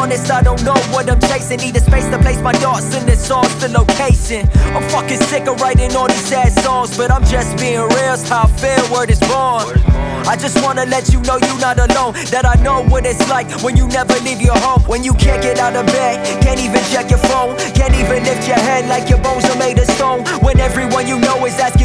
honest, I don't know what I'm chasing. Need a space to place my thoughts in this song's the location. I'm fucking sick of writing all these sad songs, but I'm just being real, it's how I feel, word is born. I just wanna let you know you're not alone, that I know what it's like when you never leave your home. When you can't get out of bed, can't even check your phone, can't even lift your head like your bones are made of stone. When everyone you know is asking